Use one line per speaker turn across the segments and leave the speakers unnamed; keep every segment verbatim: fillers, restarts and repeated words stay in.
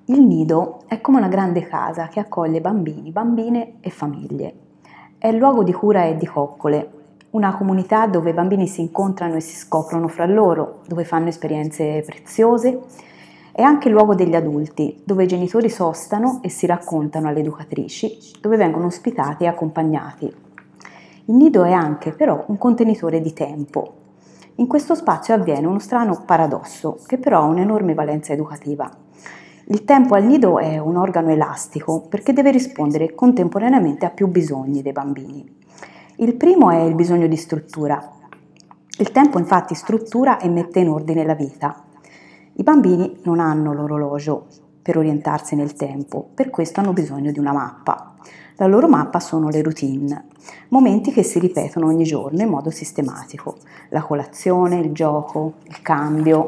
Il nido è come una grande casa che accoglie bambini, bambine e famiglie. È luogo di cura e di coccole, una comunità dove i bambini si incontrano e si scoprono fra loro, dove fanno esperienze preziose. È anche il luogo degli adulti, dove i genitori sostano e si raccontano alle educatrici, dove vengono ospitati e accompagnati. Il nido è anche però un contenitore di tempo. In questo spazio avviene uno strano paradosso, che però ha un'enorme valenza educativa. Il tempo al nido è un organo elastico perché deve rispondere contemporaneamente a più bisogni dei bambini. Il primo è il bisogno di struttura. Il tempo infatti struttura e mette in ordine la vita. I bambini non hanno l'orologio per orientarsi nel tempo, per questo hanno bisogno di una mappa. La loro mappa sono le routine, momenti che si ripetono ogni giorno in modo sistematico. La colazione, il gioco, il cambio,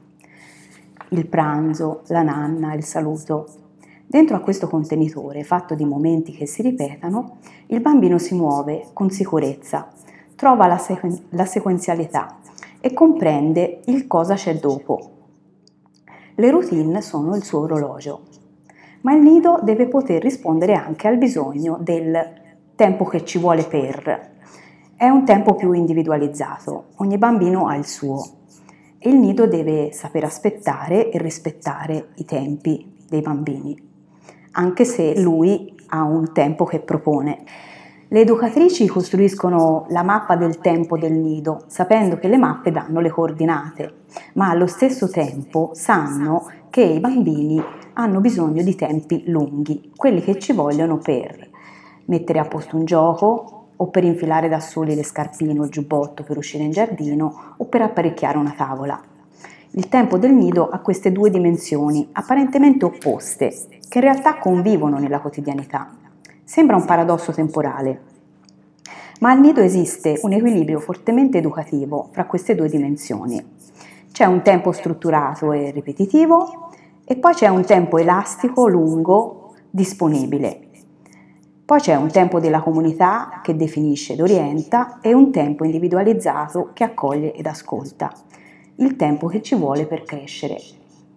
il pranzo, la nanna, il saluto. Dentro a questo contenitore, fatto di momenti che si ripetano, il bambino si muove con sicurezza, trova la, sequen- la sequenzialità e comprende il cosa c'è dopo. Le routine sono il suo orologio, ma il nido deve poter rispondere anche al bisogno del tempo che ci vuole per. È un tempo più individualizzato, ogni bambino ha il suo. E il nido deve saper aspettare e rispettare i tempi dei bambini, anche se lui ha un tempo che propone. Le educatrici costruiscono la mappa del tempo del nido, sapendo che le mappe danno le coordinate, ma allo stesso tempo sanno che i bambini hanno bisogno di tempi lunghi, quelli che ci vogliono per mettere a posto un gioco, o per infilare da soli le scarpine o il giubbotto per uscire in giardino, o per apparecchiare una tavola. Il tempo del nido ha queste due dimensioni, apparentemente opposte, che in realtà convivono nella quotidianità. Sembra un paradosso temporale, ma al nido esiste un equilibrio fortemente educativo fra queste due dimensioni. C'è un tempo strutturato e ripetitivo, e poi c'è un tempo elastico, lungo, disponibile. Poi c'è un tempo della comunità che definisce ed orienta e un tempo individualizzato che accoglie ed ascolta. Il tempo che ci vuole per crescere.